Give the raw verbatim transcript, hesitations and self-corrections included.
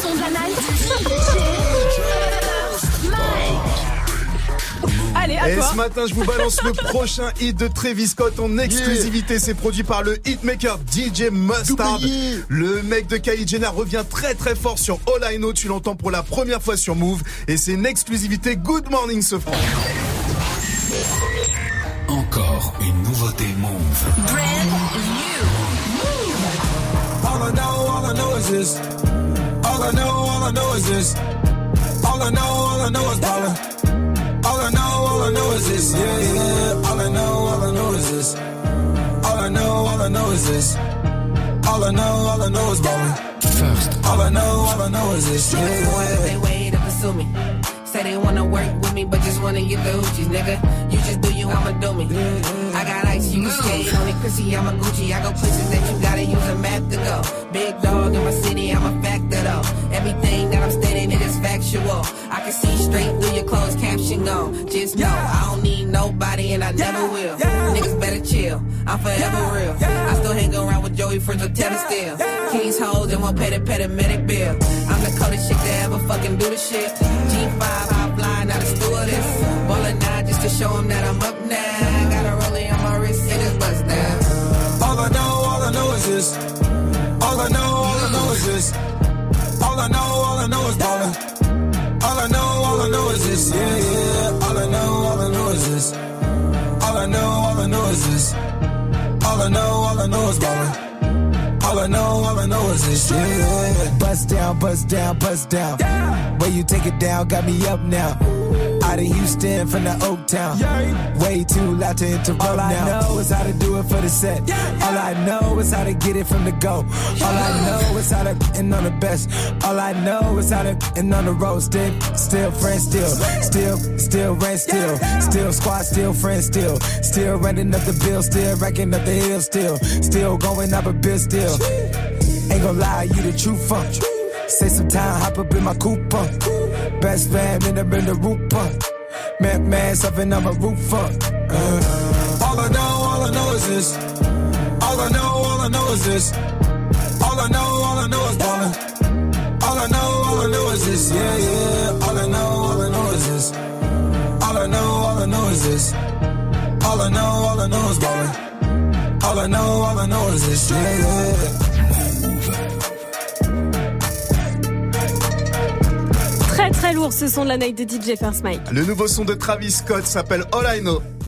son de la night. Allez, à Et toi. ce matin, je vous balance le prochain hit de Travis Scott en exclusivité. C'est produit par le hitmaker D J Mustard. Le mec de Kylie Jenner revient très très fort sur All I Know. Tu l'entends pour la première fois sur Move. Et c'est une exclusivité. Good morning, ce franc. Encore une nouveauté Move. Brand new. All I know, all I know is this. All I know, all I know is this. All I know, all I know is ballin'. All I know, all I know is this. Yeah, yeah. All I know, all I know is this. All I know, all I know is this. All I know, all I know is ballin'. First. All I know, all I know is this. Yeah, yeah. They wait up to sue me. Say they wanna work with me, but just wanna get the hoochies, nigga. You just do you, I'ma do me. I got ice, you can skate on it, Chrissy, I'm a Gucci. I go places that you gotta use a map to go. Big dog in my city, I'm a factor though. Everything that I'm stating, it is factual. I can see straight through your closed caption gone. Just know, I don't need nobody and I never will. Niggas better chill, I'm forever real. I still hang around with Joey Friends with Teddy still. Kings hoes and won't pay the paramedic bill. I'm the coldest chick to ever fucking do the shit. G five, high flying out of stewardess. Ballin' nine just to show them that I'm up now. Got a rollie on my wrist and it's bust down. All I know, all I know is this. All I know, all I know is this. All I know, all I know is ballin'. All I know, all I know is this. Yeah, yeah. All I know, all I know is this. All I know, all I know is this. All I know, all I know is ballin'. All I know, all I know is this. Yeah, yeah. Bust down, bust down, bust down. Where you take it down, got me up now. Out of Houston from the Oak Town. Way too loud to interrupt. All I now. know is how to do it for the set. All I know is how to get it from the go. All I know is how to end on the best. All I know is how to end on the road. Still, still friends, still, still, still rent, still, still squad, still friends, still, still renting up the bill, still racking up the hill, still, still going up a bill, still. Ain't gon' lie, you the true fun. Say some time, hop up in my coupe. Uh. Best fam in the, in the roof. Uh. Man, man, something on my roof. Uh. Uh. All I know, all I know is this. All I know, all I know is this. All I know, all I know is ballin'. All I know, all I know is this. Yeah, yeah. All I know, all I know is this. All I know, all I know is this. All I know, all I know is ballin'. All I know, all I know is this. Yeah, yeah. Très très lourd ce son de la night de D J First Mike. Le nouveau son de Travis Scott s'appelle All I Know.